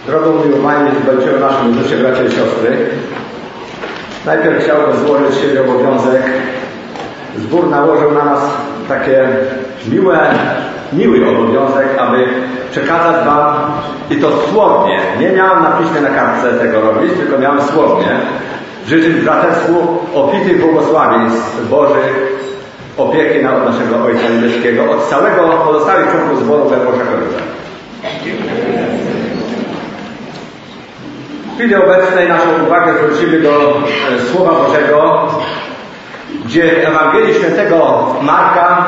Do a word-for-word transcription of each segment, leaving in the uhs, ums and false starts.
Drogą umiłowani zobaczyłem naszym życie, bracia i siostry. Najpierw chciałbym złożyć siebie obowiązek. Zbór nałożył na nas takie miłe, miły obowiązek, aby przekazać Wam, i to słownie, nie miałem na piśmie na kartce tego robić, tylko miałem słownie, życzyć braterstwu obfitych błogosławieństw Bożych, opieki na od naszego Ojca Niebieskiego, od całego pozostałych członków zboru Węgorza-Koryta. W chwili obecnej naszą uwagę zwrócimy do e, Słowa Bożego, gdzie w Ewangelii Świętego Marka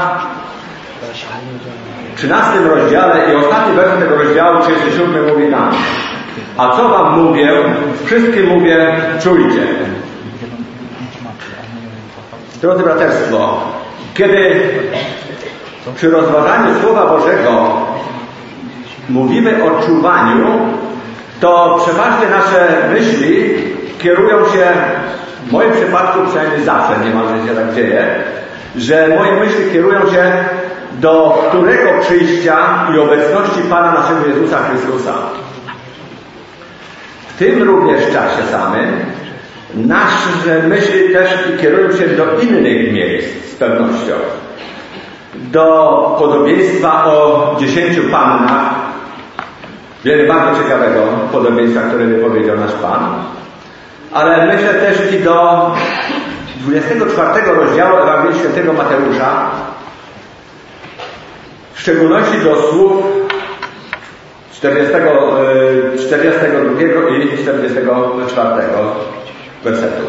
w trzynastym rozdziale i ostatni werset tego rozdziału trzydziestym siódmym mówi nam: a co wam mówię, wszystkim mówię, czujcie. Drodzy braterstwo, kiedy przy rozważaniu Słowa Bożego mówimy o czuwaniu, to przeważnie nasze myśli kierują się, w moim przypadku przynajmniej zawsze, niemalże się tak dzieje, że moje myśli kierują się do którego przyjścia i obecności Pana naszego Jezusa Chrystusa. W tym również czasie samym nasze myśli też kierują się do innych miejsc z pewnością. Do podobieństwa o dziesięciu pannach. Wiele bardzo ciekawego podobieństwa, które wypowiedział nasz Pan. Ale myślę też i do dwudziestego czwartego rozdziału Ewangelii Świętego Mateusza, w szczególności do słów czterdziestego, czterdziestego drugiego i czterdziestego czwartego wersetu.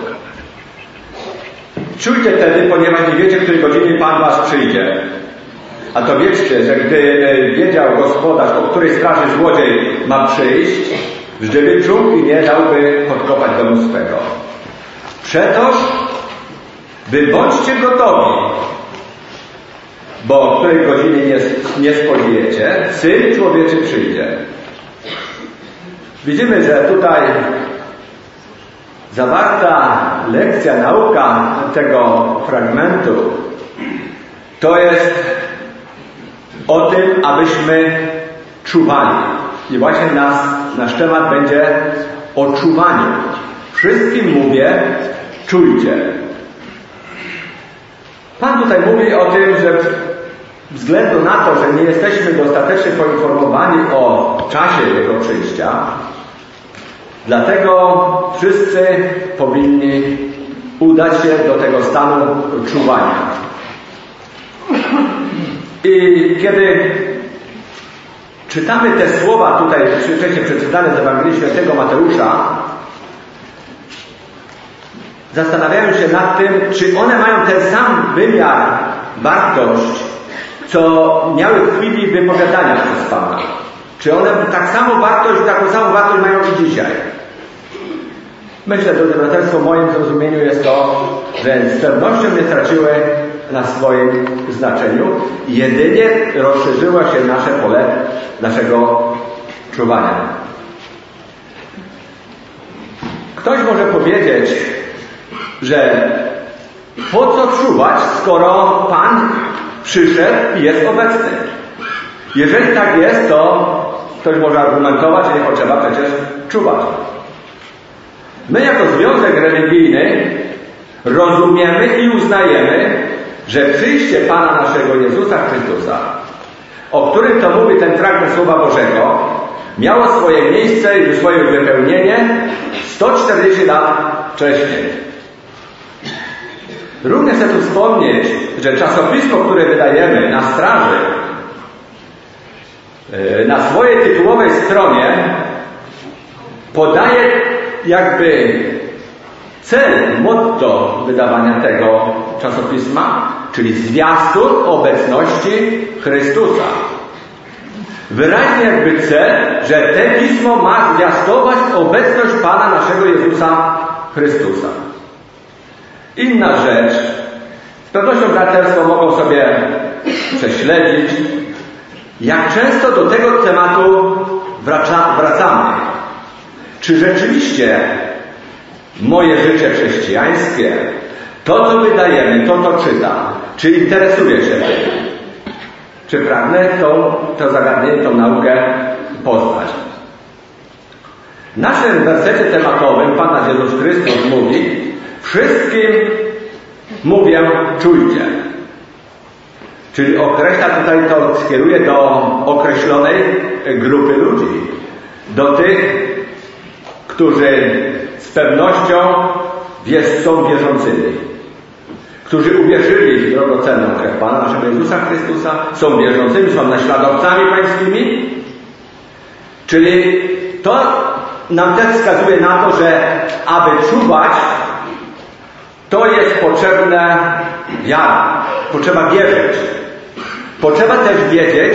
Czujcie wtedy, ponieważ nie wiecie, w której godzinie Pan was przyjdzie. A to wiedzcie, że gdy wiedział gospodarz, o której straży złodziej ma przyjść, żeby czuł i nie dałby podkopać domu swego. Przetoż, wy bądźcie gotowi, bo o której godzinie nie, nie spodziejecie, Syn Człowieczy przyjdzie. Widzimy, że tutaj zawarta lekcja, nauka tego fragmentu to jest o tym, abyśmy czuwali. I właśnie nas, nasz temat będzie o czuwaniu. Wszystkim mówię, czujcie. Pan tutaj mówi o tym, że względu na to, że nie jesteśmy dostatecznie poinformowani o czasie Jego przyjścia, dlatego wszyscy powinni udać się do tego stanu czuwania. I kiedy czytamy te słowa tutaj wcześniej przeczytane z Ewangelii Świętego Mateusza, zastanawiają się nad tym, czy one mają ten sam wymiar, wartość, co miały w chwili wypowiadania przez Pana. Czy one tak samo wartość, taką samą wartość mają i dzisiaj? Myślę, drodzy braterstwo, w moim zrozumieniu jest to, że z pewnością nie straciły na swoim znaczeniu. Jedynie rozszerzyło się nasze pole naszego czuwania. Ktoś może powiedzieć, że po co czuwać, skoro Pan przyszedł i jest obecny? Jeżeli tak jest, to ktoś może argumentować, że nie potrzeba przecież czuwać. My jako związek religijny rozumiemy i uznajemy, że przyjście Pana naszego Jezusa Chrystusa, o którym to mówi ten fragment Słowa Bożego, miało swoje miejsce i swoje wypełnienie sto czterdzieści lat wcześniej. Również chcę tu wspomnieć, że czasopismo, które wydajemy na straży, na swojej tytułowej stronie podaje jakby cel, motto wydawania tego czasopisma, czyli zwiastun obecności Chrystusa. Wyraźnie jakby cel, że te pismo ma zwiastować obecność Pana naszego Jezusa Chrystusa. Inna rzecz, z pewnością braterstwo mogą sobie prześledzić, jak często do tego tematu wraca, wracamy. Czy rzeczywiście moje życie chrześcijańskie, to co wydajemy, to co czytam, czy interesuje się tym? Czy pragnę to, to zagadnienie, tą naukę poznać? W naszym wersecie tematowym Pan nasz Jezus Chrystus mówi: wszystkim mówię, czujcie. Czyli określa tutaj, to skieruje do określonej grupy ludzi. Do tych, którzy z pewnością są wierzącymi. Którzy uwierzyli w drogocenną krew Pana naszego Jezusa Chrystusa, są wierzącymi, są naśladowcami pańskimi. Czyli to nam też wskazuje na to, że aby czuwać, to jest potrzebna wiara. Potrzeba wierzyć. Potrzeba też wiedzieć,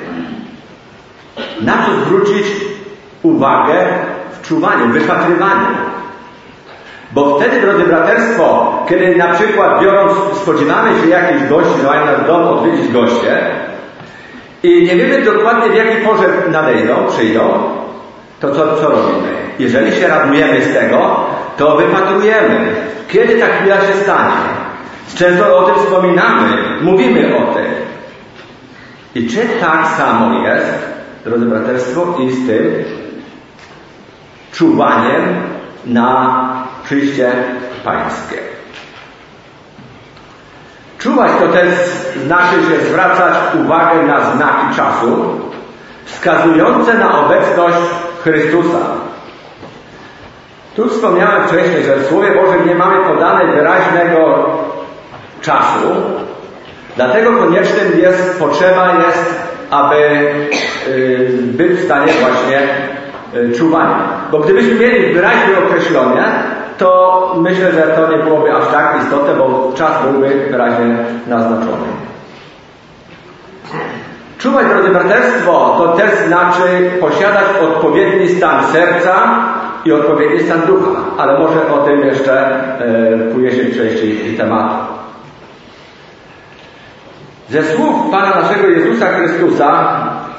na co zwrócić uwagę w czuwaniu, w wypatrywaniu. Bo wtedy, drodzy braterstwo, kiedy na przykład biorąc, spodziewamy się jakichś gości, no mają nasz dom odwiedzić goście i nie wiemy dokładnie, w jakiej porze nadejdą, przyjdą, to co, co robimy? Jeżeli się radujemy z tego, to wypatrujemy, kiedy ta chwila się stanie. Często o tym wspominamy, mówimy o tym. I czy tak samo jest, drodzy braterstwo, i z tym czuwaniem na przyjście pańskie? Czuwać to też znaczy, że zwracać uwagę na znaki czasu wskazujące na obecność Chrystusa. Tu wspomniałem wcześniej, że w Słowie Bożym nie mamy podane wyraźnego czasu, dlatego koniecznym jest, potrzeba jest, aby yy, być w stanie właśnie yy, czuwania. Bo gdybyśmy mieli wyraźnie określone, to myślę, że to nie byłoby aż tak istotne, bo czas byłby wyraźnie naznaczony. Czuwać, drodzy braterstwo, to też znaczy posiadać odpowiedni stan serca i odpowiedni stan ducha. Ale może o tym jeszcze yy, później przejść tematu. Ze słów Pana naszego Jezusa Chrystusa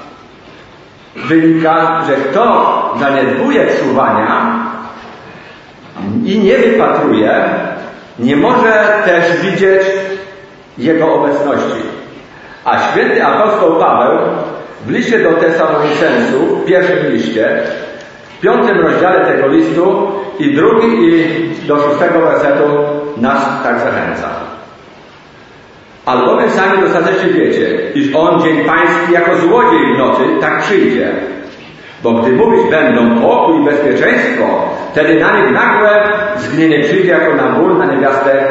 wynika, że kto zaniedbuje czuwania i nie wypatruje, nie może też widzieć Jego obecności. A święty apostoł Paweł w liście do Tesalonicenów, w pierwszym liście, w piątym rozdziale tego listu i drugi i do szóstego wersetu nas tak zachęca. Albowiem sami dostatecznie wiecie, iż on dzień pański jako złodziej w nocy tak przyjdzie. Bo gdy mówić będą pokój i bezpieczeństwo, wtedy na nich nagłe zgnienie przyjdzie jako na ból na niewiastę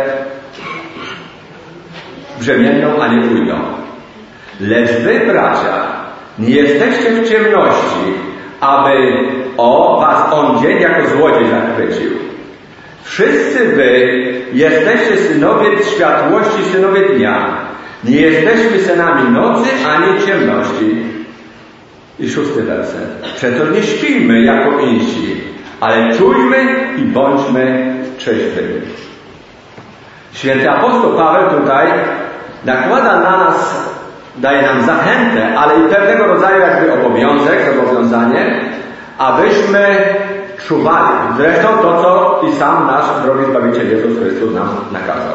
brzemienną, a nie pójdą. Lecz wy, bracia, nie jesteście w ciemności, aby o was on dzień jako złodziej zachwycił. Wszyscy wy jesteście synowie światłości, synowie dnia. Nie jesteśmy synami nocy, ani ciemności. I szósty werset. Przeto nie śpijmy jako insi, ale czujmy i bądźmy trzeźwymi. Święty apostoł Paweł tutaj nakłada na nas, daje nam zachętę, ale i pewnego rodzaju jakby obowiązek, zobowiązanie, abyśmy czuwali. Zresztą to, co i sam nasz drogi Zbawiciel Jezus Chrystus nam nakazał.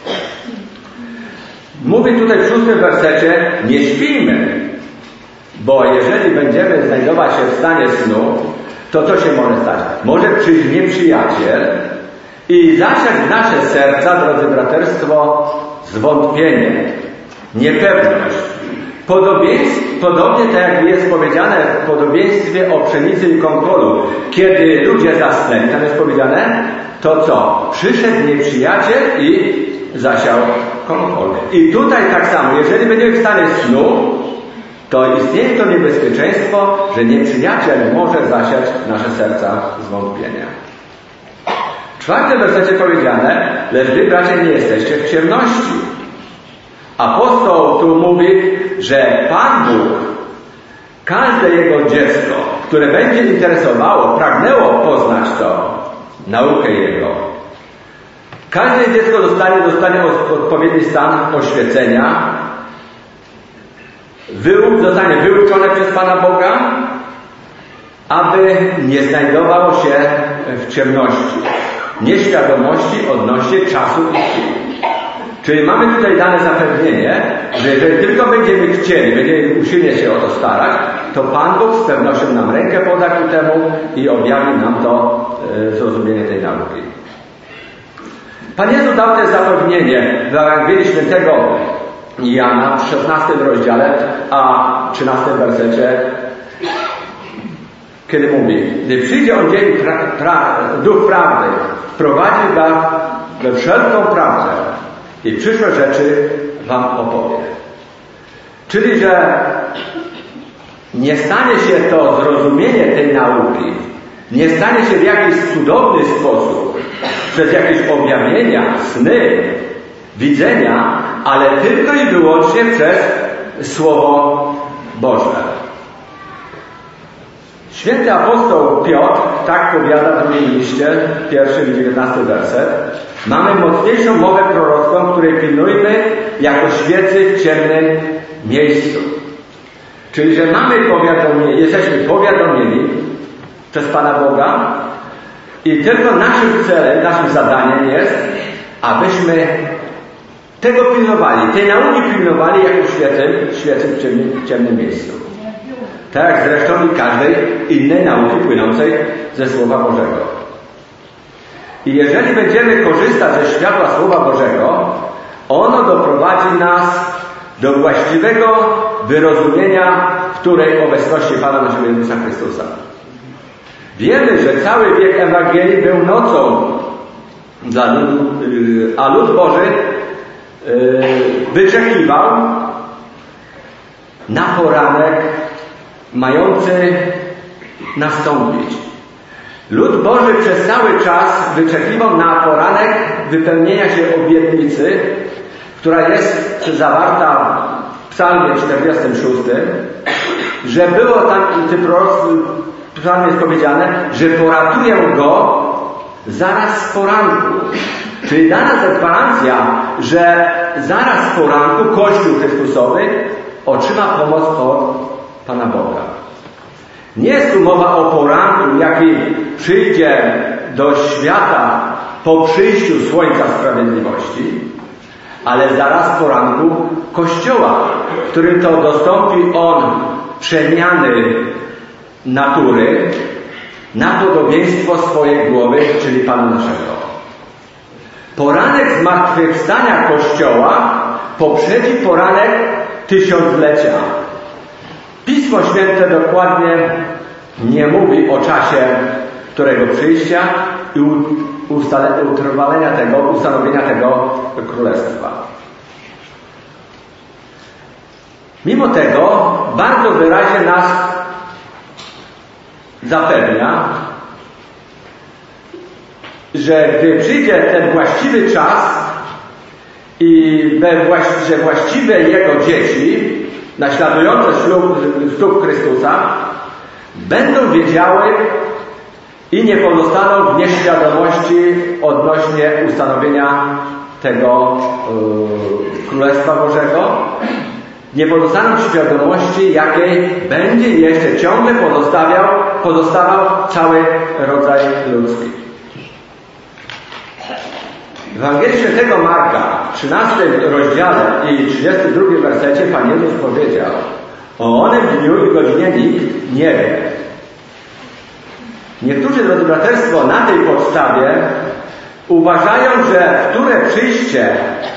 Mówi tutaj w szóstym wersecie: nie śpijmy, bo jeżeli będziemy znajdować się w stanie snu, to co się może stać? Może przyjść nieprzyjaciel i zasiać w nasze serca, drodzy braterstwo, zwątpienie, niepewność. Podobnie tak jak jest powiedziane w podobieństwie o pszenicy i konkolu, kiedy ludzie zasnęli, tam jest powiedziane, to co? Przyszedł nieprzyjaciel i zasiał konkol. I tutaj tak samo, jeżeli będziemy w stanie snu, to istnieje to niebezpieczeństwo, że nieprzyjaciel może zasiać w nasze serca zwątpienia. W czwartym wersecie powiedziane, lecz wy, bracia, nie jesteście w ciemności. Apostoł tu mówi, że Pan Bóg, każde Jego dziecko, które będzie interesowało, pragnęło poznać to, naukę Jego. Każde dziecko dostanie, dostanie odpowiedni stan oświecenia, Wy, zostanie wyuczone przez Pana Boga, aby nie znajdowało się w ciemności, nieświadomości odnośnie czasu i chwili. Czyli mamy tutaj dane zapewnienie, że jeżeli tylko będziemy chcieli, będziemy usilnie się o to starać, to Pan Bóg z pewnością nam rękę poda ku temu i objawi nam to e, zrozumienie tej nauki. Pan Jezus dał też zapewnienie w Ewangelii Świętego Jana w szesnastym rozdziale, a trzynastym wersecie, kiedy mówi: gdy przyjdzie on dzień pra, pra, Duch Prawdy, wprowadzi was we wszelką prawdę i przyszłe rzeczy wam opowie. Czyli, że nie stanie się to zrozumienie tej nauki, nie stanie się w jakiś cudowny sposób, przez jakieś objawienia, sny, widzenia, ale tylko i wyłącznie przez Słowo Boże. Święty apostoł Piotr tak powiada w drugim liście, pierwszy i dziewiętnasty werset. Mamy mocniejszą mowę prorocką, której pilnujmy jako świecy w ciemnym miejscu. Czyli, że mamy powiadomienie, jesteśmy powiadomieni przez Pana Boga i tylko naszym celem, naszym zadaniem jest, abyśmy tego pilnowali, tej nauki pilnowali jako świecy, świecy w ciemnym, w ciemnym miejscu. Tak jak zresztą i każdej innej nauki płynącej ze Słowa Bożego. I jeżeli będziemy korzystać ze światła Słowa Bożego, ono doprowadzi nas do właściwego wyrozumienia w której obecności Pana naszego Jezusa Chrystusa. Wiemy, że cały wiek Ewangelii był nocą dla ludu, a lud Boży wyczekiwał na poranek mający nastąpić. Lud Boży przez cały czas wyczekiwał na poranek wypełnienia się obietnicy, która jest zawarta w Psalmie czterdziestym szóstym, że było tam w tym psalmie jest powiedziane, że poratuję go zaraz z poranku. Czyli dana jest gwarancja, że zaraz z poranku Kościół Chrystusowy otrzyma pomoc od Pana Boga. Nie jest tu mowa o poranku, jaki przyjdzie do świata po przyjściu Słońca Sprawiedliwości, ale zaraz z poranku Kościoła, w którym to dostąpi on przemiany natury na podobieństwo swojej głowy, czyli Pana naszego. Poranek zmartwychwstania Kościoła poprzedzi poranek tysiąclecia. Pismo Święte dokładnie nie mówi o czasie którego przyjścia i utrwalenia tego, ustanowienia tego królestwa. Mimo tego bardzo wyraźnie nas zapewnia, że gdy przyjdzie ten właściwy czas i że właściwe Jego dzieci, naśladujące stóp Chrystusa, będą wiedziały i nie pozostaną w nieświadomości odnośnie ustanowienia tego yy, Królestwa Bożego, nie pozostaną w świadomości, jakiej będzie jeszcze ciągle pozostawiał, pozostawał cały rodzaj ludzki. W Ewangelii Świętego Marka w trzynastym rozdziale i trzydziestym drugim wersecie Pan Jezus powiedział: o onym dniu i godzinie nikt nie wie. Niektórzy, drodzy braterstwo, na tej podstawie uważają, że w które przyjście,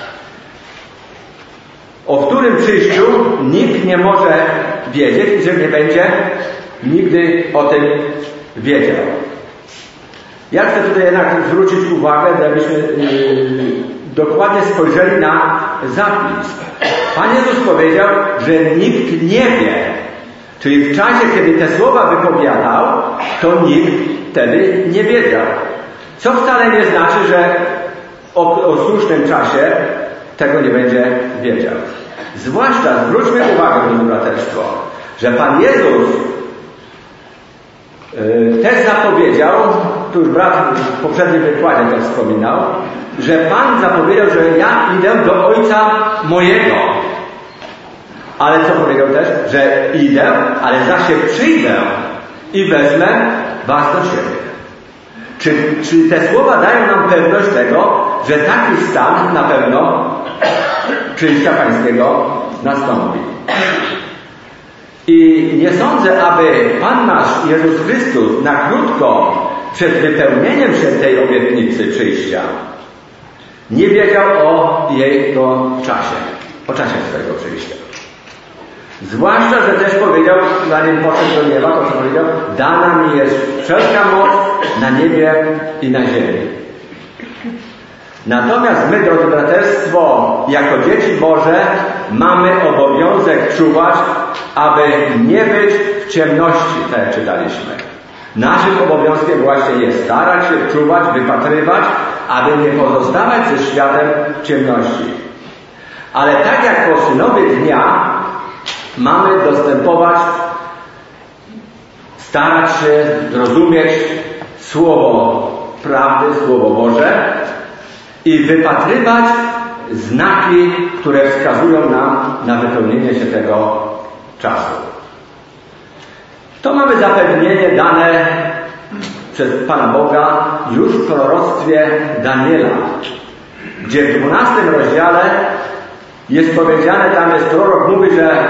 o którym przyjściu nikt nie może wiedzieć i że nie będzie nigdy o tym wiedział. Ja chcę tutaj jednak zwrócić uwagę, żebyśmy yy, dokładnie spojrzeli na zapis. Pan Jezus powiedział, że nikt nie wie. Czyli w czasie, kiedy te słowa wypowiadał, to nikt wtedy nie wiedział. Co wcale nie znaczy, że o, o słusznym czasie tego nie będzie wiedział. Zwłaszcza zwróćmy uwagę, drodzy braterstwo, że Pan Jezus yy, też zapowiedział, tu już brat w poprzednim wykładzie to wspominał, że Pan zapowiedział, że ja idę do Ojca mojego. Ale co powiedział też? Że idę, ale za się przyjdę i wezmę was do siebie. Czy, czy te słowa dają nam pewność tego, że taki stan na pewno przyjścia Pańskiego nastąpi? I nie sądzę, aby Pan nasz Jezus Chrystus na krótko przed wypełnieniem się tej obietnicy przyjścia nie wiedział o jego czasie, o czasie swojego przyjścia. Zwłaszcza, że też powiedział, zanim poszedł do nieba, to co powiedział, dana mi jest wszelka moc na niebie i na ziemi. Natomiast my, drodzy braterstwo, jako dzieci Boże, mamy obowiązek czuwać, aby nie być w ciemności, tak jak czytaliśmy. Naszym obowiązkiem właśnie jest starać się czuwać, wypatrywać, aby nie pozostawać ze światem ciemności. Ale tak jak po synowie dnia mamy dostępować, starać się zrozumieć Słowo prawdy, Słowo Boże i wypatrywać znaki, które wskazują nam na wypełnienie się tego czasu. To mamy zapewnienie dane przez Pana Boga już w proroctwie Daniela, gdzie w dwunastym rozdziale jest powiedziane, tam jest prorok, mówi, że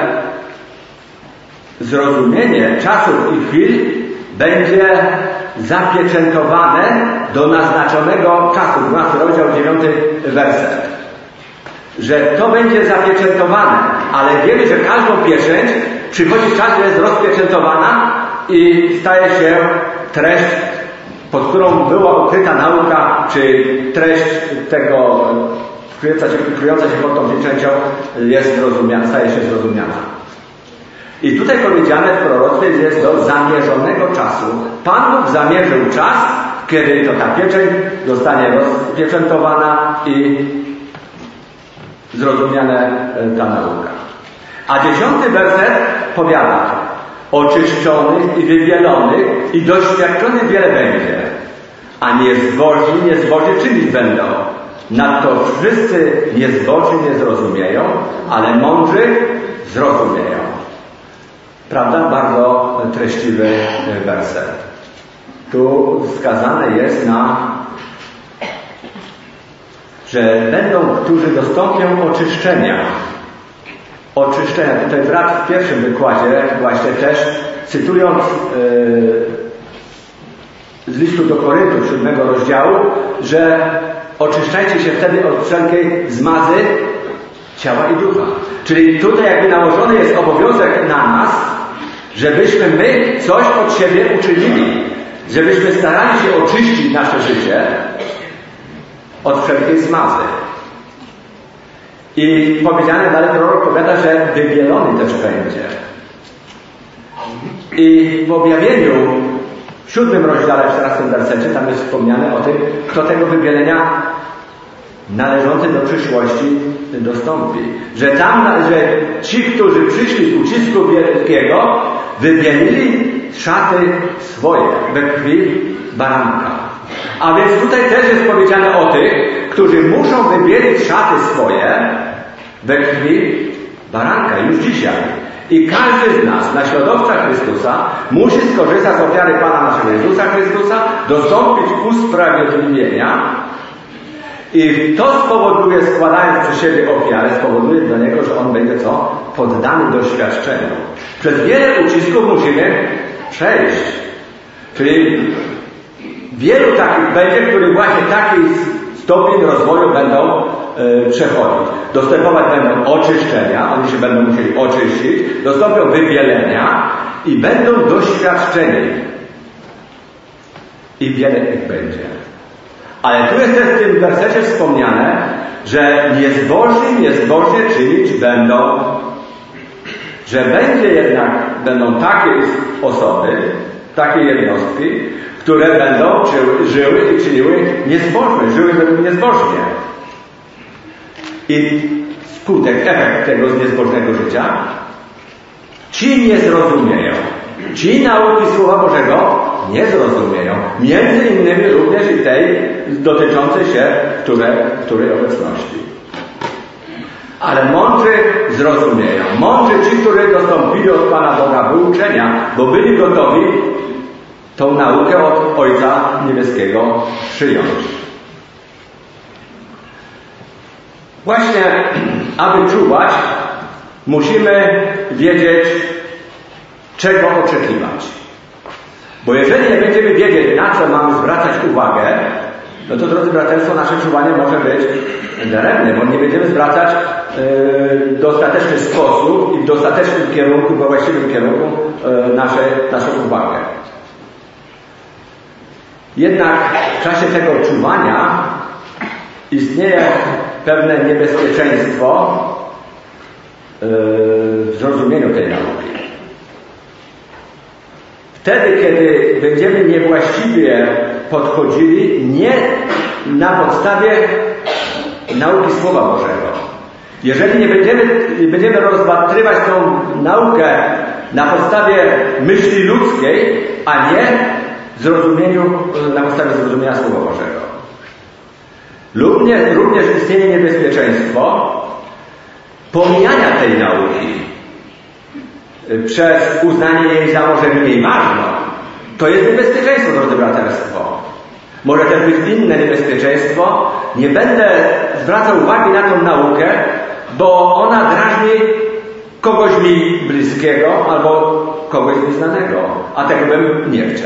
zrozumienie czasów i chwil będzie zapieczętowane do naznaczonego czasu. dwunasty rozdział, dziewiąty werset. Że to będzie zapieczętowane, ale wiemy, że każdą pieczęć przychodzi czas, że jest rozpieczętowana i staje się treść, pod którą była ukryta nauka, czy treść tego kryjąca się, kryjąca się pod tą pieczęcią jest zrozumiana, staje się zrozumiana. I tutaj powiedziane w proroctwie jest do zamierzonego czasu. Pan Bóg zamierzył czas, kiedy to ta pieczęć zostanie rozpieczętowana i zrozumiane ta nauka. A dziesiąty werset powiada: oczyszczonych i wybielonych i doświadczonych wiele będzie, a niezbożni niezboży czynić będą. Nadto wszyscy niezboży nie zrozumieją, ale mądrzy zrozumieją. Prawda? Bardzo treściwy werset. Tu wskazane jest na, że będą, którzy dostąpią oczyszczenia. Oczyszczenia. Tutaj brat w pierwszym wykładzie właśnie też, cytując yy, z listu do Koryntów, siódmego rozdziału, że oczyszczajcie się wtedy od wszelkiej zmazy ciała i ducha. Czyli tutaj jakby nałożony jest obowiązek na nas, żebyśmy my coś od siebie uczynili, żebyśmy starali się oczyścić nasze życie od wszelkiej zmazy. I powiedziane dalej, prorok powiada, że wybielony też będzie. I w objawieniu w siódmym rozdziale, w czternastym wersecie, tam jest wspomniane o tym, kto tego wybielenia należący do przyszłości dostąpi. Że tam, że ci, którzy przyszli z ucisku wielkiego, wybielili szaty swoje we krwi baranka. A więc tutaj też jest powiedziane o tych, którzy muszą wybielić szaty swoje we krwi baranka już dzisiaj. I każdy z nas, naśladowca Chrystusa, musi skorzystać z ofiary Pana naszego Jezusa Chrystusa, dostąpić usprawiedliwienia. I to spowoduje, składając przy siebie ofiarę, spowoduje dla niego, że on będzie co? Poddany doświadczeniu. Przez wiele ucisków musimy przejść. Czyli wielu takich będzie, którzy właśnie taki stopień rozwoju będą y, przechodzić. Dostępować będą oczyszczenia, oni się będą musieli oczyścić, dostąpią wybielenia i będą doświadczeni. I wiele ich będzie. Ale tu jest też w tym wersecie wspomniane, że niezbożni niezbożnie czynić będą, że będzie jednak, będą takie osoby, takie jednostki, które będą żyły i czyniły niezbożnie, żyły niezbożnie. I skutek, efekt tego niezbożnego życia, ci nie zrozumieją. Ci nauki Słowa Bożego nie zrozumieją. Między innymi również i tej dotyczącej się które, której obecności. Ale mądrzy zrozumieją. Mądrzy ci, którzy dostąpili od Pana Boga wyuczenia, bo byli gotowi tą naukę od Ojca Niebieskiego przyjąć. Właśnie, aby czuwać, musimy wiedzieć czego oczekiwać. Bo jeżeli nie będziemy wiedzieć, na co mamy zwracać uwagę, no to, drodzy braterstwo, nasze czuwanie może być daremne, bo nie będziemy zwracać yy, w dostateczny sposób i w dostatecznym kierunku, we właściwym kierunku yy, nasze, naszą uwagę. Jednak w czasie tego czuwania istnieje pewne niebezpieczeństwo yy, w zrozumieniu tej nauki. Wtedy, kiedy będziemy niewłaściwie podchodzili, nie na podstawie nauki Słowa Bożego. Jeżeli nie będziemy, będziemy rozpatrywać tą naukę na podstawie myśli ludzkiej, a nie zrozumieniu, na podstawie zrozumienia Słowa Bożego. Również, również istnieje niebezpieczeństwo pomijania tej nauki przez uznanie jej za może mniej ważną. To jest niebezpieczeństwo, drodzy braterstwo. Może też być inne niebezpieczeństwo. Nie będę zwracał uwagi na tą naukę, bo ona drażni kogoś mi bliskiego albo kogoś mi znanego, a tego bym nie chciał.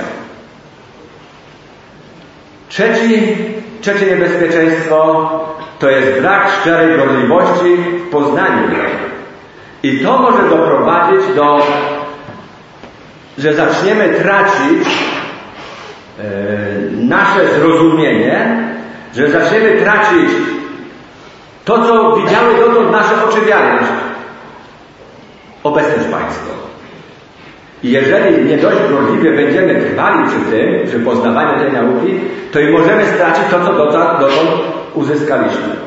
Trzeci, trzecie niebezpieczeństwo to jest brak szczerej gorliwości w poznaniu jej. I to może doprowadzić do, że zaczniemy tracić e, nasze zrozumienie, że zaczniemy tracić to, co widziały dotąd nasze oczy wiary, obecność Pańską. I jeżeli nie dość gorliwie będziemy trwali przy tym, przy poznawaniu tej nauki, to i możemy stracić to, co dotąd uzyskaliśmy.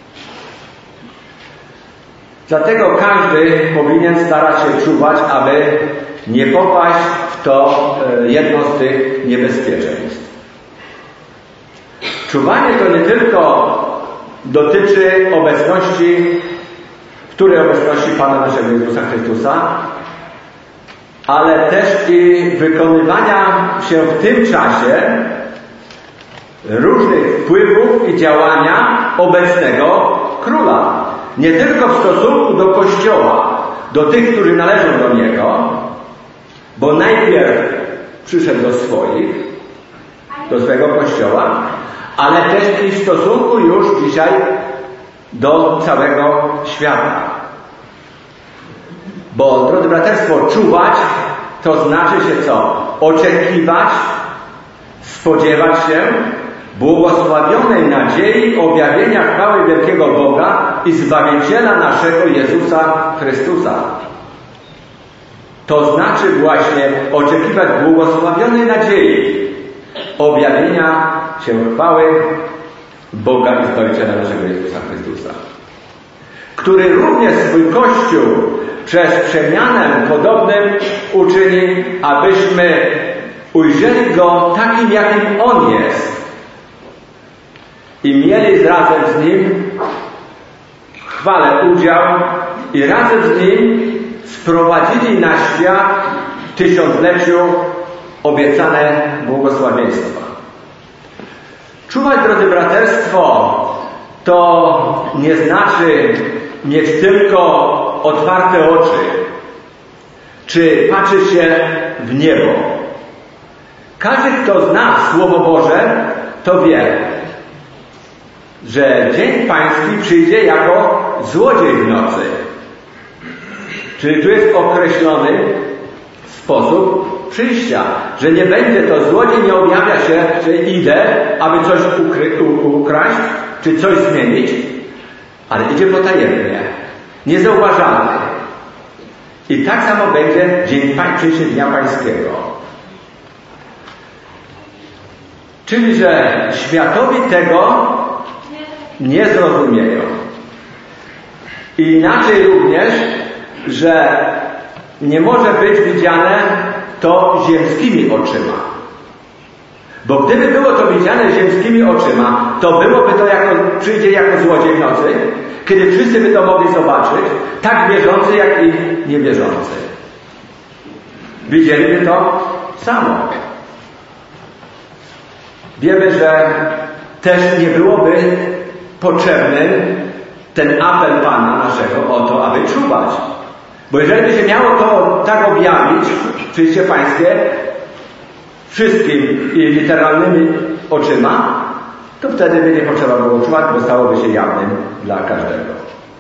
Dlatego każdy powinien starać się czuwać, aby nie popaść w to jedno z tych niebezpieczeństw. Czuwanie to nie tylko dotyczy obecności, w której obecności Pana naszego Jezusa Chrystusa, ale też i wykonywania się w tym czasie różnych wpływów i działania obecnego Króla. Nie tylko w stosunku do Kościoła, do tych, którzy należą do Niego, bo najpierw przyszedł do swoich, do swego Kościoła, ale też i w stosunku już dzisiaj do całego świata. Bo, drodzy braterstwo, czuwać to znaczy się co? Oczekiwać, spodziewać się błogosławionej nadziei objawienia chwały wielkiego Boga i Zbawiciela naszego Jezusa Chrystusa. To znaczy właśnie oczekiwać błogosławionej nadziei objawienia się chwały Boga i Zbawiciela naszego Jezusa Chrystusa, który również swój Kościół przez przemianę podobnym uczyni, abyśmy ujrzeli Go takim, jakim On jest i mieli razem z Nim w chwale udział i razem z Nim sprowadzili na świat w tysiącleciu obiecane błogosławieństwa. Czuwać, drodzy braterstwo, to nie znaczy mieć tylko otwarte oczy, czy patrzeć się w niebo. Każdy, kto zna Słowo Boże, to wie, że dzień Pański przyjdzie jako złodziej w nocy. Czyli tu jest określony sposób przyjścia, że nie będzie to złodziej, nie objawia się, że idę, aby coś ukry- ukraść, czy coś zmienić, ale idzie potajemnie, niezauważalny. I tak samo będzie dzień pań, przyjście Dnia Pańskiego. Czyli, że światowi tego nie zrozumieją. I inaczej również, że nie może być widziane to ziemskimi oczyma. Bo gdyby było to widziane ziemskimi oczyma, to byłoby to jako, przyjdzie jako złodziej w nocy, kiedy wszyscy by to mogli zobaczyć, tak wierzący, jak i niewierzący. Widzieliby to samo. Wiemy, że też nie byłoby potrzebny ten apel Pana naszego o to, aby czuwać. Bo jeżeli by się miało to tak objawić w przyjście pańskie wszystkim i literalnymi oczyma, to wtedy by nie potrzeba było czuwać, bo stałoby się jawnym dla każdego.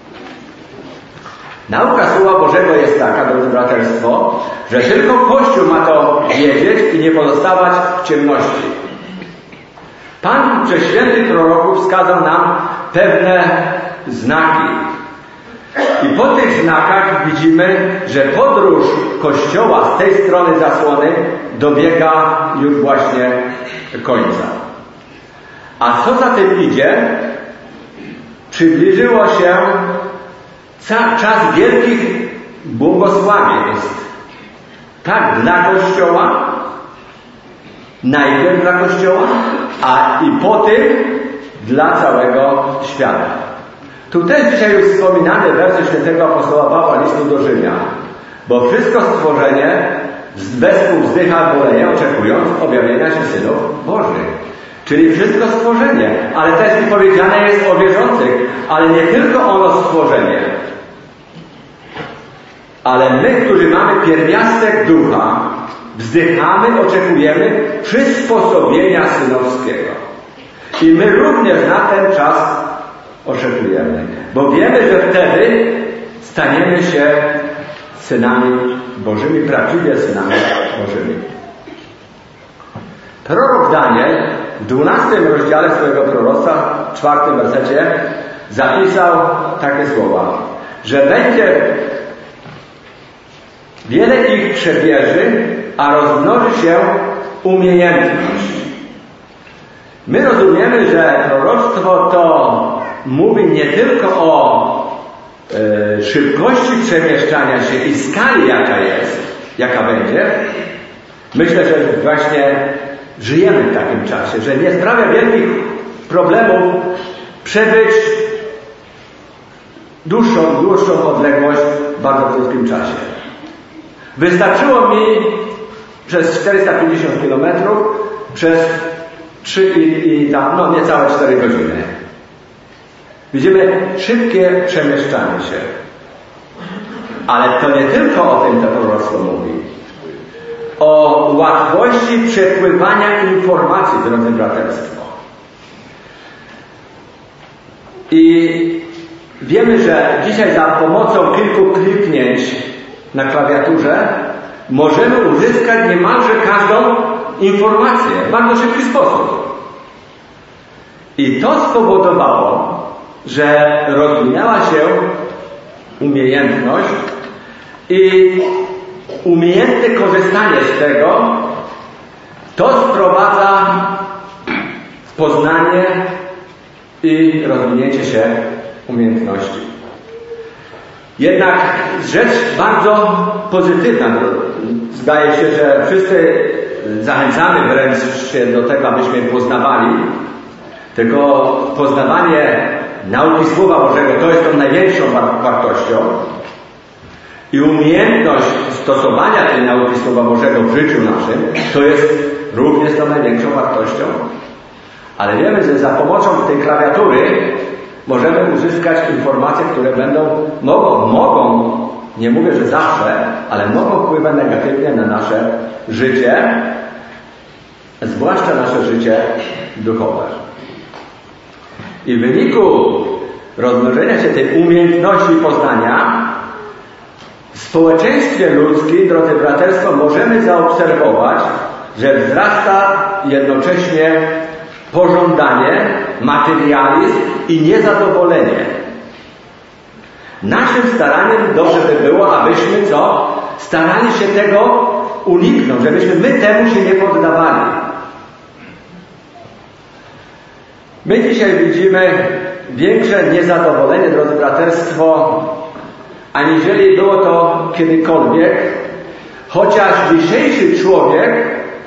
Nauka Słowa Bożego jest taka, drodzy braterstwo, że tylko Kościół ma to wiedzieć i nie pozostawać w ciemności. Pan przez świętych proroków wskazał nam pewne znaki. I po tych znakach widzimy, że podróż Kościoła z tej strony zasłony dobiega już właśnie końca. A co za tym idzie? Przybliżyło się czas wielkich błogosławieństw. Tak dla Kościoła, najpierw dla Kościoła, a i po tym dla całego świata. Tu też dzisiaj już wspominany werset świętego apostoła Pawła listu do Rzymian. Bo wszystko stworzenie wespół wzdycha boleje, oczekując objawienia się synów Bożych. Czyli wszystko stworzenie. Ale też mi powiedziane jest o wierzących. Ale nie tylko ono stworzenie. Ale my, którzy mamy pierwiastek ducha, wzdychamy, oczekujemy przysposobienia synowskiego. I my również na ten czas oczekujemy. Bo wiemy, że wtedy staniemy się synami Bożymi, prawdziwie synami Bożymi. Prorok Daniel w dwunastym rozdziale swojego proroctwa, w czwartym wersecie, zapisał takie słowa, że będzie wiele ich przebieży, a rozmnoży się umiejętność. My rozumiemy, że proroctwo to mówi nie tylko o e, szybkości przemieszczania się i skali, jaka jest, jaka będzie. Myślę, że właśnie żyjemy w takim czasie, że nie sprawia wielkich problemów przebyć dłuższą, dłuższą odległość w bardzo krótkim czasie. Wystarczyło mi przez czterysta pięćdziesiąt kilometrów przez trzy i, i tam, no niecałe cztery godziny. Widzimy szybkie przemieszczanie się. Ale to nie tylko o tym to proroctwo mówi. O łatwości przepływania informacji, drodzy braterstwo. I wiemy, że dzisiaj za pomocą kilku kliknięć na klawiaturze możemy uzyskać niemalże każdą informację w bardzo szybki sposób. I to spowodowało, że rozwinęła się umiejętność i umiejętne korzystanie z tego to sprowadza poznanie i rozwinięcie się umiejętności. Jednak rzecz bardzo pozytywna. Zdaje się, że wszyscy zachęcamy wręcz się do tego, abyśmy poznawali. Tylko poznawanie nauki Słowa Bożego to jest tą największą wartością. I umiejętność stosowania tej nauki Słowa Bożego w życiu naszym to jest również tą największą wartością. Ale wiemy, że za pomocą tej klawiatury możemy uzyskać informacje, które będą, mogą, mogą, nie mówię, że zawsze, ale mogą wpływać negatywnie na nasze życie, zwłaszcza nasze życie duchowe. I w wyniku rozmnożenia się tej umiejętności poznania w społeczeństwie ludzkim, drodzy braterstwo, możemy zaobserwować, że wzrasta jednocześnie pożądanie, materializm i niezadowolenie. Naszym staraniem dobrze by było, abyśmy co? Starali się tego uniknąć, żebyśmy my temu się nie poddawali. My dzisiaj widzimy większe niezadowolenie, drodzy braterstwo, aniżeli było to kiedykolwiek, chociaż dzisiejszy człowiek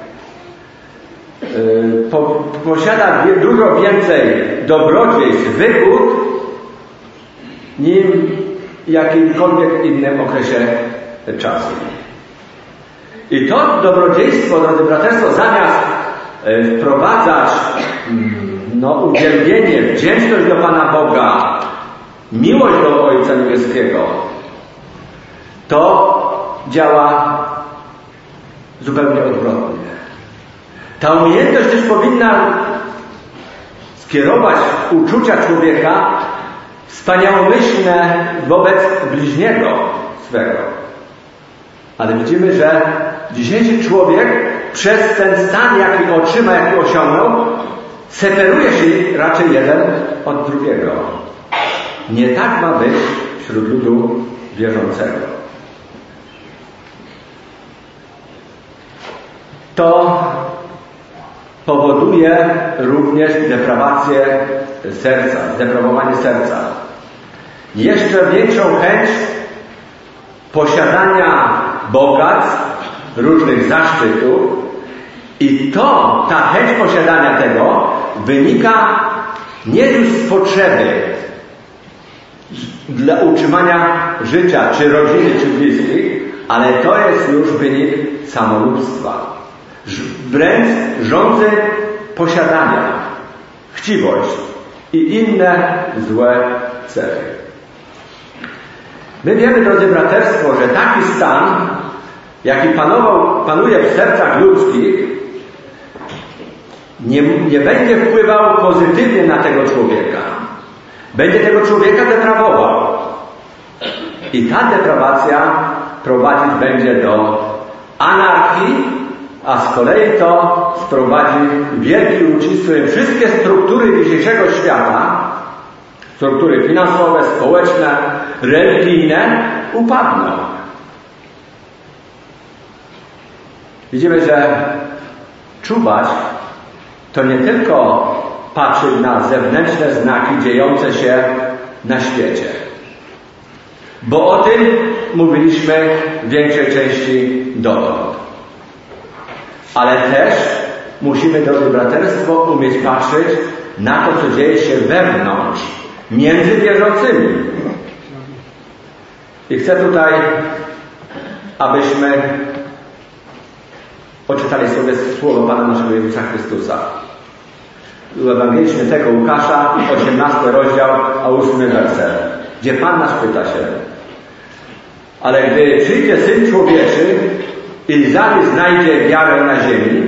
yy, po, posiada dużo więcej dobrodziejstw, wygód, nim w jakimkolwiek innym okresie czasu. I to dobrodziejstwo, drodzy braterstwo, zamiast yy, wprowadzać yy, no, uwielbienie, wdzięczność do Pana Boga, miłość do Ojca Niebieskiego, to działa zupełnie odwrotnie. Ta umiejętność też powinna skierować uczucia człowieka wspaniałomyślne wobec bliźniego swego. Ale widzimy, że dzisiejszy człowiek przez ten stan, jaki otrzyma, jaki osiągnął, separuje się raczej jeden od drugiego. Nie tak ma być wśród ludu wierzącego. To powoduje również deprawację serca, zdeprawowanie serca. Jeszcze większą chęć posiadania bogactw, różnych zaszczytów i to, ta chęć posiadania tego wynika nie już z potrzeby dla utrzymania życia, czy rodziny, czy bliskich, ale to jest już wynik samolubstwa. Wręcz żądzy posiadania, chciwość i inne złe cechy. My wiemy, drodzy braterstwo, że taki stan, jaki panował, panuje w sercach ludzkich, nie, nie będzie wpływał pozytywnie na tego człowieka. Będzie tego człowieka deprawował. I ta deprawacja prowadzić będzie do anarchii, a z kolei to sprowadzi wielki ucisk, w którym wszystkie struktury dzisiejszego świata, struktury finansowe, społeczne, religijne upadną. Widzimy, że czuwać to nie tylko patrzeć na zewnętrzne znaki dziejące się na świecie. Bo o tym mówiliśmy w większej części dotąd. Ale też musimy, drodzy braterstwo, umieć patrzeć na to, co dzieje się wewnątrz, między wierzącymi. I chcę tutaj, abyśmy odczytali sobie słowo Pana naszego Jezusa Chrystusa. W Ewangelii Świętego Łukasza, osiemnasty rozdział, a ósmy werset, gdzie Pan nas pyta się: ale gdy przyjdzie Syn Człowieczy i zaś znajdzie wiarę na ziemi,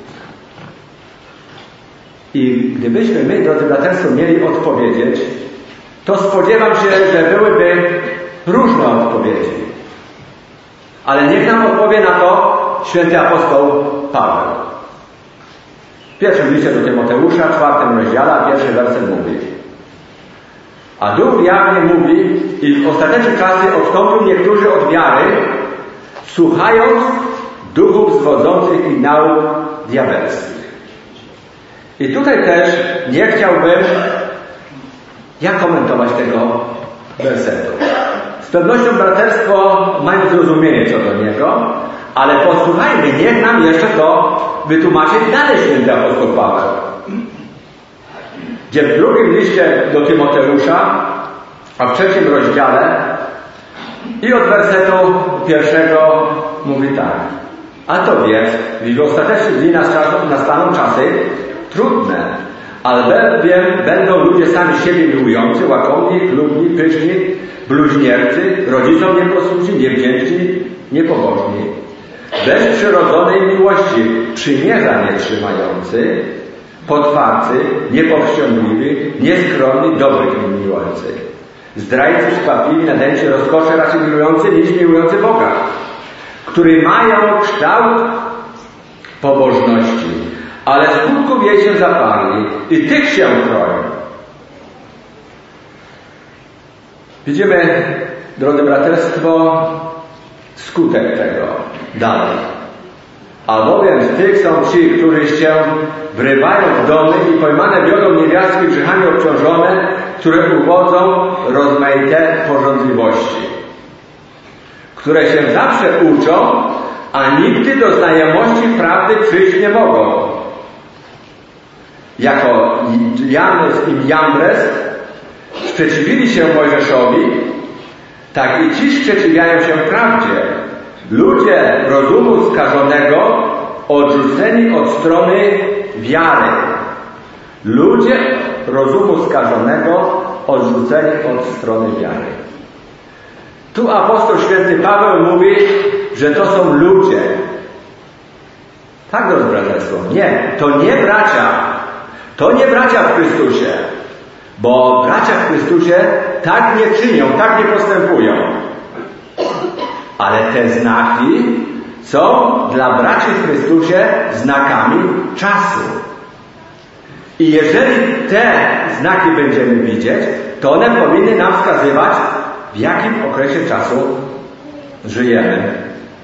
i gdybyśmy my, drodzy braterstwo, mieli odpowiedzieć, to spodziewam się, że byłyby różne odpowiedzi. Ale niech nam odpowie na to święty apostoł Paweł. W pierwszym liście do Tymoteusza, czwartym rozdziale, pierwszy werset mówi: a Duch jawnie mówi, i w ostateczne czasy odstąpią niektórzy od wiary, słuchając duchów zwodzących i nauk diabelskich. I tutaj też nie chciałbym ja komentować tego wersetu. Z pewnością braterstwo mają zrozumienie co do niego, ale posłuchajmy, niech nam jeszcze to wytłumaczy dalej święty apostoł Paweł. Gdzie w drugim liście do Tymoteusza, a w trzecim rozdziale i od wersetu pierwszego mówi tak: a to wiesz, w ostatecznych dni nastaną czasy trudne, albowiem będą ludzie sami siebie miłujący, łakomni, chlubni, pyszni, bluźniercy, rodzicom nieposłuszni, niewdzięczni, niepobożni, bez przyrodzonej miłości, przymierza nie trzymający, potwarcy, niepowściągliwi, nieskromni, dobrych nie miłujący, zdrajcy, szkapliwi, nadęci, rozkosze raczej miłujący niż miłujący Boga, którzy mają kształt pobożności, ale skutków jej się zaparli i tych się chroni. Widzimy, drodzy braterstwo, skutek tego dalej. Albowiem z tych są ci, którzy się wrywają w domy i pojmane wiodą niewiastki grzechami obciążone, które uwodzą rozmaite pożądliwości, które się zawsze uczą, a nigdy do znajomości prawdy przyjść nie mogą. Jako Janus i Jambres sprzeciwili się Mojżeszowi, tak i ci sprzeciwiają się prawdzie. Ludzie rozumu skażonego, odrzuceni od strony wiary. Ludzie rozumu skażonego, odrzuceni od strony wiary. Tu apostoł święty Paweł mówi, że to są ludzie. Tak, drodzy braterstwo. Nie, to nie bracia. To nie bracia w Chrystusie. Bo bracia w Chrystusie tak nie czynią, tak nie postępują. Ale te znaki są dla braci w Chrystusie znakami czasu. I jeżeli te znaki będziemy widzieć, to one powinny nam wskazywać, w jakim okresie czasu żyjemy.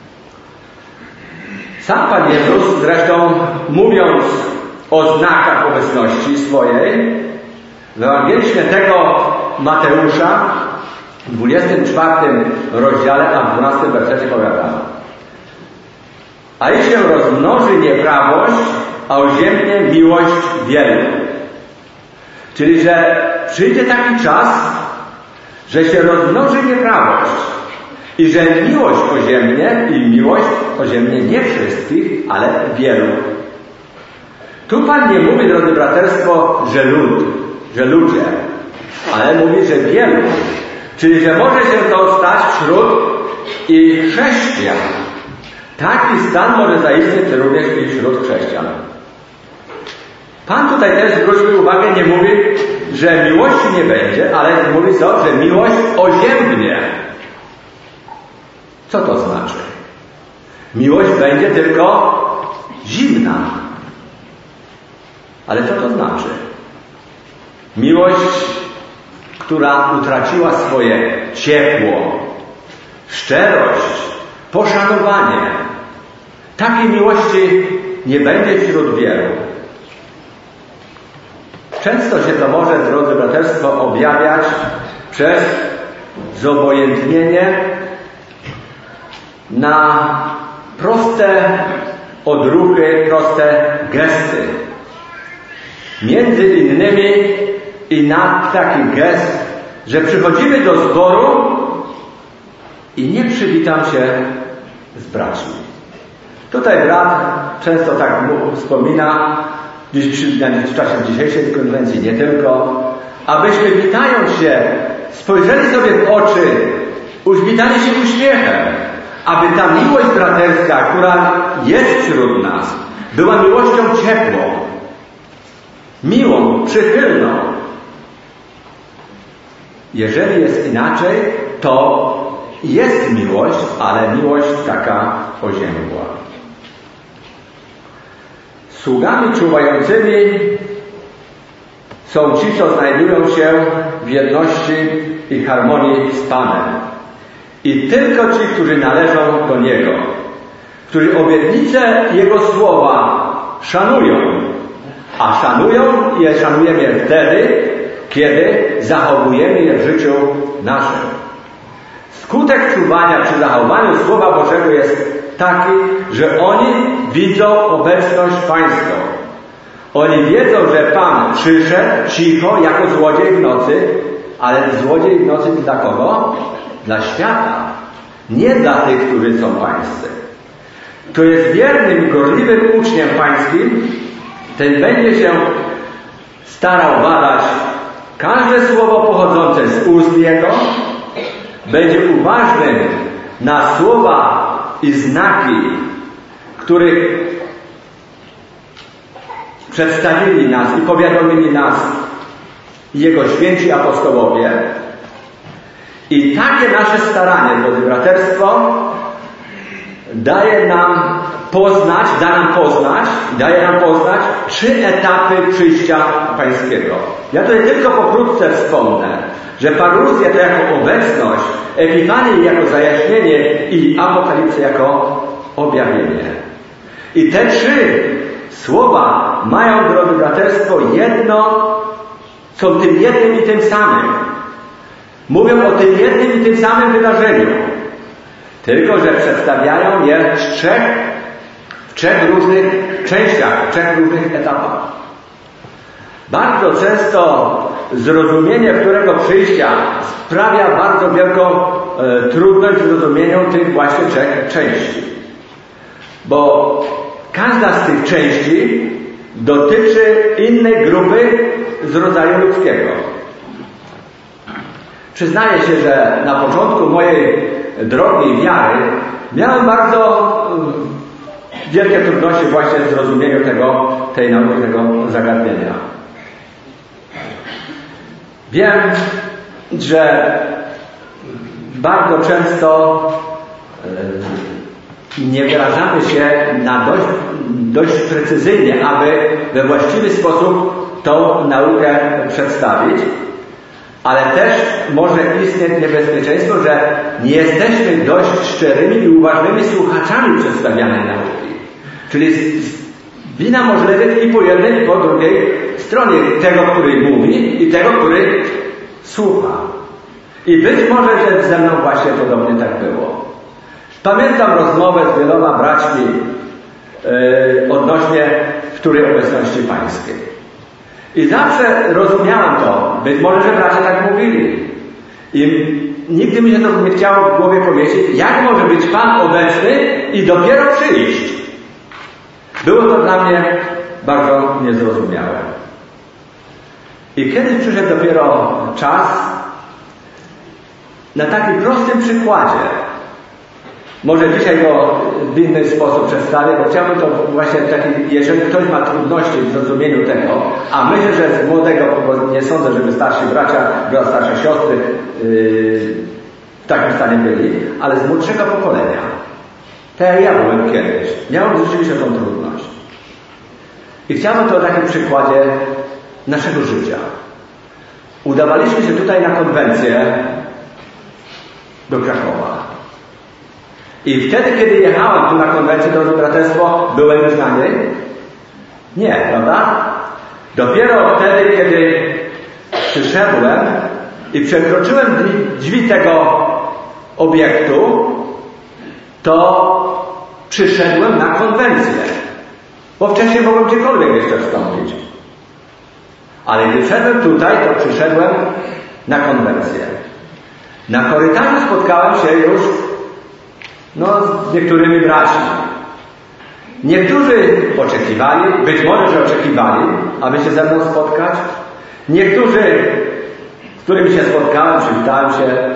Sam Pan Jezus, zresztą mówiąc o znakach obecności swojej, w Ewangelii Świętego Mateusza w dwudziestym czwartym rozdziale, a w dwunastym wersecie powiada: a i się rozmnoży nieprawość, a oziębnie miłość wielu. Czyli, że przyjdzie taki czas, że się rozmnoży nieprawość i że miłość oziębnie, i miłość oziębnie nie wszystkich, ale wielu. Tu Pan nie mówi, drodzy braterstwo, że lud, że ludzie, ale mówi, że wielu. Czyli, że może się to stać wśród i chrześcijan. Taki stan może zaistnieć również i wśród chrześcijan. Pan tutaj też, zwróćmy uwagę, nie mówi, że miłości nie będzie, ale mówi co? Że miłość oziębnie. Co to znaczy? Miłość będzie tylko zimna. Ale co to znaczy? Miłość, która utraciła swoje ciepło, szczerość, poszanowanie. Takiej miłości nie będzie wśród wielu. Często się to może, drodzy braterstwo, objawiać przez zobojętnienie na proste odruchy, proste gesty. Między innymi i na taki gest, że przychodzimy do zboru i nie przywitam się z braćmi. Tutaj brat często tak mu wspomina, dziś w czasie dzisiejszej konwencji nie tylko, abyśmy witając się spojrzeli sobie w oczy, uśmiechali się uśmiechem, aby ta miłość braterska, która jest wśród nas, była miłością ciepłą, miłą, przychylną. Jeżeli jest inaczej, to jest miłość, ale miłość taka oziębła. Sługami czuwającymi są ci, co znajdują się w jedności i harmonii z Panem. I tylko ci, którzy należą do Niego, którzy obietnice Jego słowa szanują. A szanują je, szanujemy je wtedy, kiedy zachowujemy je w życiu naszym. Skutek czuwania przy zachowaniu Słowa Bożego jest taki, że oni widzą obecność Pańską. Oni wiedzą, że Pan przyszedł cicho jako złodziej w nocy, ale złodziej w nocy dla kogo? Dla świata. Nie dla tych, którzy są Pańscy. Kto jest wiernym i gorliwym uczniem Pańskim, ten będzie się starał badać każde słowo pochodzące z ust Jego, będzie uważny na słowa i znaki, których przedstawili nas i powiadomili nas Jego święci apostołowie. I takie nasze staranie, drodzy braterstwo, daje nam poznać, da nam poznać, daje nam poznać trzy etapy przyjścia Pańskiego. Ja tutaj tylko pokrótce wspomnę, że paruzja to jako obecność, epifanię jako zajaśnienie i apokalipsę jako objawienie. I te trzy słowa mają, drodzy braterstwo, jedno, są tym jednym i tym samym. Mówią o tym jednym i tym samym wydarzeniu. Tylko że przedstawiają je w trzech, w trzech różnych częściach, w trzech różnych etapach. Bardzo często zrozumienie którego przyjścia sprawia bardzo wielką e, trudność w zrozumieniu tych właśnie trzech części. Bo każda z tych części dotyczy innej grupy z rodzaju ludzkiego. Przyznaję się, że na początku mojej drogi wiary miałem bardzo wielkie trudności właśnie w zrozumieniu tego, tej nauki, tego zagadnienia. Wiem, że bardzo często nie wyrażamy się na dość, dość precyzyjnie, aby we właściwy sposób tą naukę przedstawić, ale też może istnieć niebezpieczeństwo, że nie jesteśmy dość szczerymi i uważnymi słuchaczami przedstawianej nauki. Czyli wina możliwych i po jednej, i po drugiej stronie tego, który mówi i tego, który słucha. I być może, że ze mną właśnie podobnie tak było. Pamiętam rozmowę z wieloma braćmi yy, odnośnie wtórej obecności pańskiej. I zawsze rozumiałem to. Być może, że bracia tak mówili. I nigdy mi się to nie chciało w głowie pomieścić, jak może być Pan obecny i dopiero przyjść. Było to dla mnie bardzo niezrozumiałe. I kiedy przyszedł dopiero czas, na takim prostym przykładzie, może dzisiaj go w inny sposób przedstawię, bo chciałbym to właśnie taki, jeżeli ktoś ma trudności w zrozumieniu tego, a myślę, że z młodego, bo nie sądzę, żeby starsi bracia, starsze siostry yy, w takim stanie byli, ale z młodszego pokolenia. Tak jak ja byłem kiedyś. Miałem rzeczywiście tą trudność. I chciałbym to na takim przykładzie naszego życia. Udawaliśmy się tutaj na konwencję do Krakowa. I wtedy, kiedy jechałem tu na konwencję, drodzy braterstwo, byłem już na niej? Nie, prawda? Dopiero wtedy, kiedy przyszedłem i przekroczyłem drzwi tego obiektu, to przyszedłem na konwencję. Bo wcześniej mogłem gdziekolwiek jeszcze wstąpić. Ale gdy wszedłem tutaj, to przyszedłem na konwencję. Na korytarzu spotkałem się już no, z niektórymi braćmi. Niektórzy oczekiwali, być może, że oczekiwali, aby się ze mną spotkać. Niektórzy, z którymi się spotkałem, przywitałem się,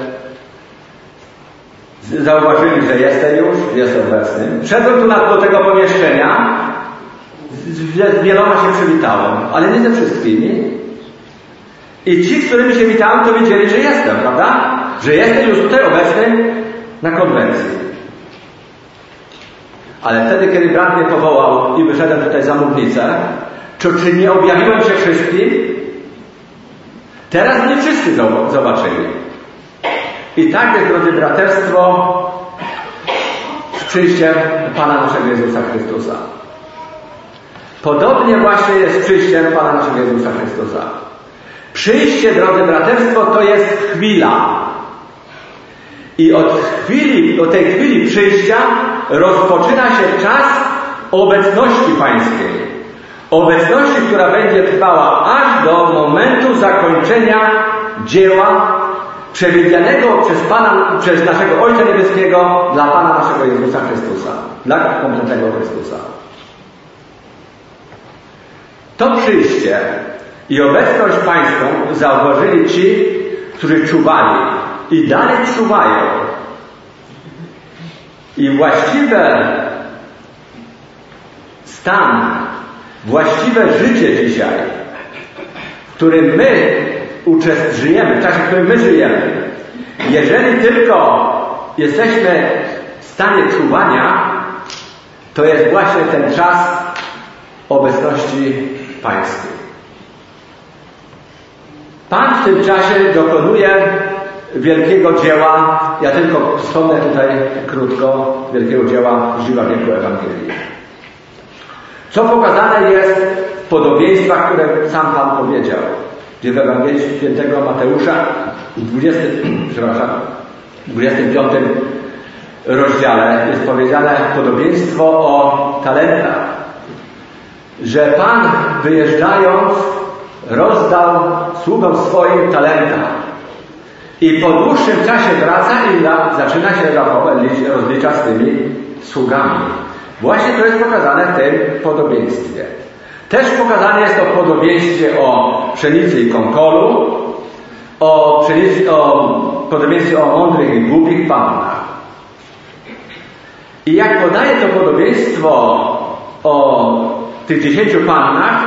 zauważyli, że jestem już, jest obecny. Wszedłem tu do tego pomieszczenia, z wieloma się przywitałem, ale nie ze wszystkimi. I ci, z którymi się witałem, to wiedzieli, że jestem, prawda? Że jestem już tutaj obecny na konwencji. Ale wtedy, kiedy brat mnie powołał i wyszedłem tutaj za mównicę, czy, czy nie objawiłem się wszystkim? Teraz mnie wszyscy zobaczyli. I tak jest, drodzy braterstwo, z przyjściem Pana naszego Jezusa Chrystusa. Podobnie właśnie jest z przyjściem Pana naszego Jezusa Chrystusa. Przyjście, drodzy braterstwo, to jest chwila. I od chwili, do tej chwili przyjścia rozpoczyna się czas obecności pańskiej. Obecności, która będzie trwała aż do momentu zakończenia dzieła przewidzianego przez Pana, przez naszego Ojca Niebieskiego dla Pana naszego Jezusa Chrystusa. Dla kompletnego Chrystusa. To przyjście i obecność pańską zauważyli ci, którzy czuwali i dalej czuwają. I właściwe stan, właściwe życie dzisiaj, w którym my uczestniczymy, w czasie, w którym my żyjemy, jeżeli tylko jesteśmy w stanie czuwania, to jest właśnie ten czas obecności pańskiej. Pan w tym czasie dokonuje wielkiego dzieła, ja tylko wspomnę tutaj krótko, wielkiego dzieła żywa wieku Ewangelii. Co pokazane jest w podobieństwach, które sam Pan powiedział. Gdzie w Ewangelii Świętego Mateusza w dwudziestym, przepraszam, dwudziestym piątym rozdziale jest powiedziane podobieństwo o talentach. Że Pan wyjeżdżając rozdał sługom swoim talenta. I po dłuższym czasie wraca i zaczyna się rozliczać z tymi sługami. Właśnie to jest pokazane w tym o, o podobieństwie o mądrych i głupich pannach. I jak podaje to podobieństwo o tych dziesięciu pannach,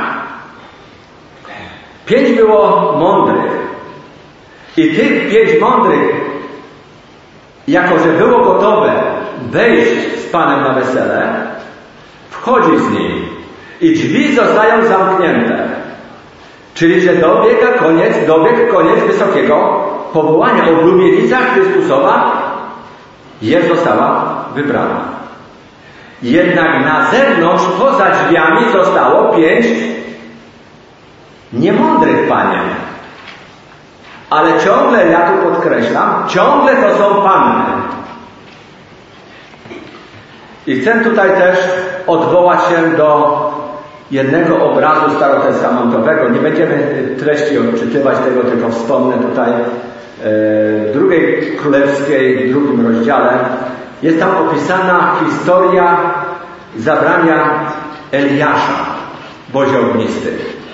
pięć było mądrych. I tych pięć mądrych, jako że było gotowe wejść z Panem na wesele, wchodzi z nim i drzwi zostają zamknięte. Czyli, że dobiega koniec, dobiegł koniec wysokiego powołania. Oblubienica Chrystusowa jest została wybrana. Jednak na zewnątrz, poza drzwiami zostało pięć niemądrych panien. Ale ciągle, ja tu podkreślam, ciągle to są panny. I chcę tutaj też odwołać się do jednego obrazu starotestamentowego. Nie będziemy treści odczytywać tego, tylko wspomnę tutaj w drugiej królewskiej, w drugim rozdziale. Jest tam opisana historia zabrania Eliasza, Bozie ognisty.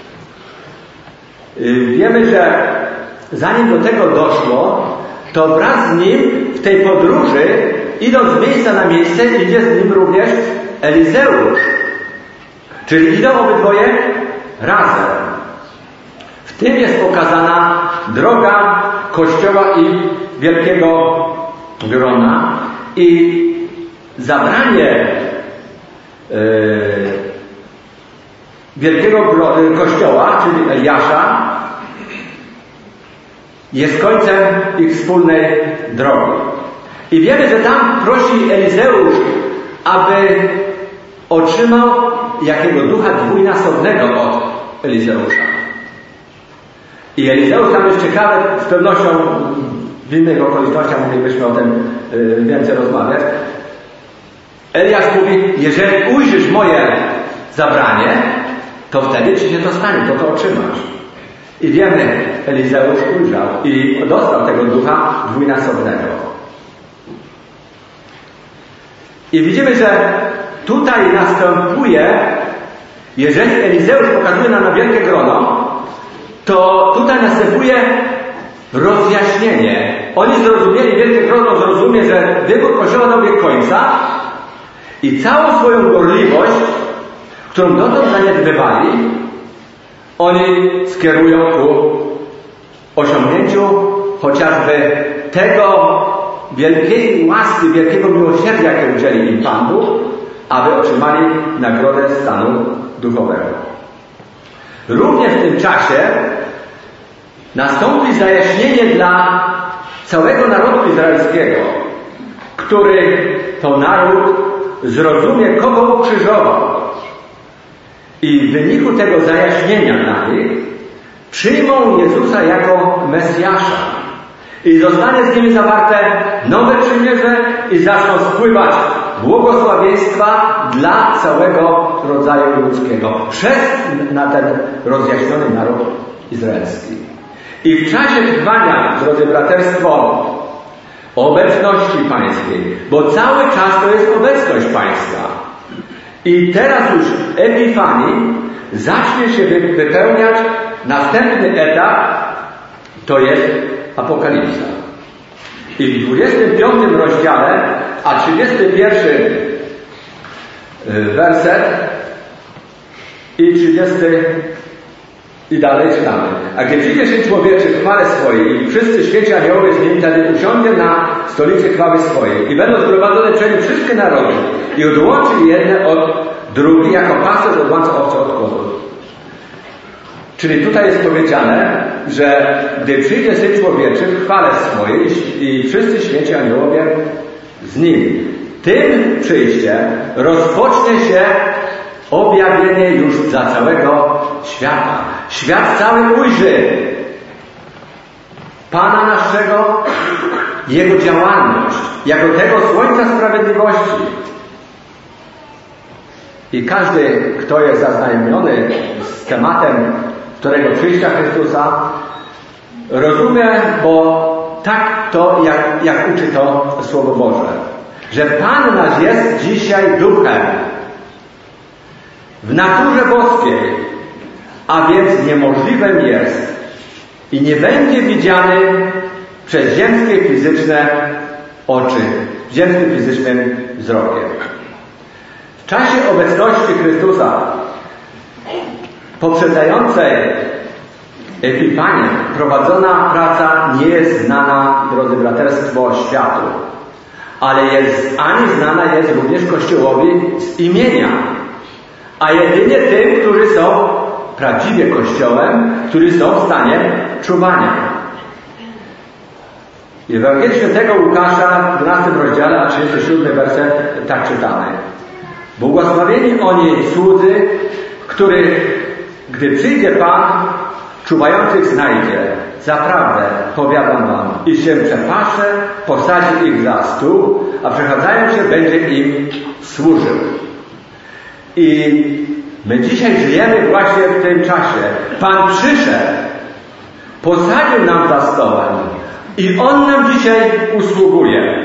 Wiemy, że zanim do tego doszło, to wraz z nim w tej podróży, idąc z miejsca na miejsce, idzie z nim również Elizeusz. Czyli idą obydwoje razem. W tym jest pokazana droga Kościoła i wielkiego grona i zabranie yy, wielkiego Kościoła, czyli Eliasza, jest końcem ich wspólnej drogi. I wiemy, że tam prosi Elizeusz, aby otrzymał jakiego ducha dwójnasobnego od Elizeusza. I Elizeusz tam jest ciekawy, z pewnością w innych okolicznościach moglibyśmy o tym y, więcej rozmawiać. Eliasz mówi, jeżeli ujrzysz moje zabranie, to wtedy ci się to stanie, to to otrzymasz. I wiemy, Elizeusz ujrzał i dostał tego ducha dwójnasobnego. I widzimy, że tutaj następuje, jeżeli Elizeusz pokazuje nam na wielkie grono, to tutaj następuje rozjaśnienie. Oni zrozumieli, wielkie grono zrozumie, że wybór Kościoła dobiegł końca i całą swoją gorliwość, którą dotąd zaniedbywali, oni skierują ku osiągnięciu chociażby tego wielkiej łaski, wielkiego miłosierdzia, jakie udzielił im Pan Bóg, aby otrzymali nagrodę stanu duchowego. Również w tym czasie nastąpi zajaśnienie dla całego narodu izraelskiego, który to naród zrozumie, kogo ukrzyżował. I w wyniku tego zajaśnienia dla nich przyjmą Jezusa jako Mesjasza. I zostanie z nimi zawarte nowe przymierze i zaczną spływać błogosławieństwa dla całego rodzaju ludzkiego przez na ten rozjaśniony naród izraelski. I w czasie trwania, drodzy braterstwo, obecności pańskiej, bo cały czas to jest obecność pańska. I teraz już w Epifanii zacznie się wypełniać następny etap, to jest Apokalipsa. I w dwudziestym piątym rozdziale, a trzydziesty pierwszy werset i trzydziesty i dalej czytamy. A gdy przyjdzie Syn Człowieczy w chwale swojej i wszyscy święci aniołowie z nim, wtedy usiądzie na stolicy chwały swojej i będą zgromadzone przed nim wszystkie narody i odłączy jedne od drugich, jako pasterz odłącza owce od kozłów. Czyli tutaj jest powiedziane, że gdy przyjdzie Syn Człowieczy w chwale swojej i wszyscy święci aniołowie z nim, tym przyjściem rozpocznie się objawienie już dla całego świata. Świat cały ujrzy Pana naszego, Jego działalność, jako tego słońca sprawiedliwości. I każdy, kto jest zaznajomiony z tematem którego przyjścia Chrystusa, rozumie, bo tak to, jak, jak uczy to Słowo Boże, że Pan nasz jest dzisiaj duchem w naturze boskiej, a więc niemożliwym jest, i nie będzie widziany przez ziemskie fizyczne oczy, ziemskim fizycznym wzrokiem. W czasie obecności Chrystusa poprzedzającej Epifanię prowadzona praca nie jest znana, drodzy braterstwo, światu, ale jest, ani znana jest również Kościołowi z imienia, a jedynie tym, którzy są prawdziwie Kościołem, którzy są w stanie czuwania. I w Ewangelii Świętego Łukasza w dwunastym rozdziale, a trzydziesty siódmy werset tak czytamy. Błogosławieni oni słudzy, których, gdy przyjdzie Pan, czuwających znajdzie. Zaprawdę, powiadam wam, i się przepasze, posadzi ich za stół, a przechadzając się będzie im służył. I my dzisiaj żyjemy właśnie w tym czasie. Pan przyszedł, posadził nam za stołem i On nam dzisiaj usługuje.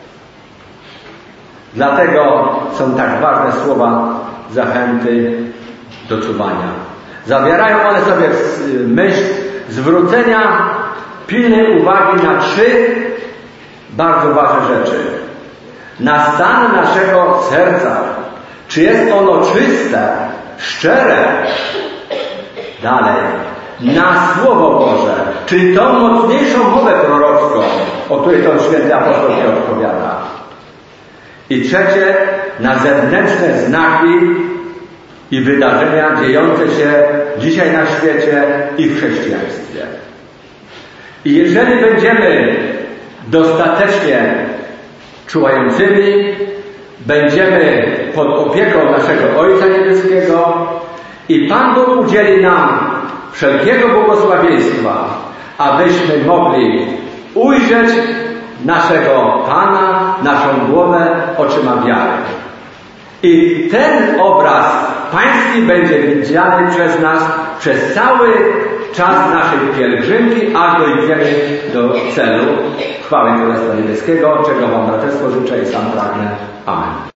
Dlatego są tak ważne słowa zachęty do czuwania. Zawierają one sobie myśl zwrócenia pilnej uwagi na trzy bardzo ważne rzeczy. Na stan naszego serca. Czy jest ono czyste, szczere? Dalej. Na Słowo Boże. Czy tą mocniejszą mowę prorocką, o której to święty apostoł nie odpowiada. I trzecie, na zewnętrzne znaki i wydarzenia dziejące się dzisiaj na świecie i w chrześcijaństwie. I jeżeli będziemy dostatecznie czuwającymi, będziemy pod opieką naszego Ojca Niebieskiego i Pan Bóg udzieli nam wszelkiego błogosławieństwa, abyśmy mogli ujrzeć naszego Pana, naszą głowę oczyma wiary. I ten obraz pański będzie widziany przez nas przez cały czas naszej pielgrzymki, aż dojdziemy do celu chwały Królestwa Niebieskiego, czego wam braterstwo życzę i sam pragnę. Amen.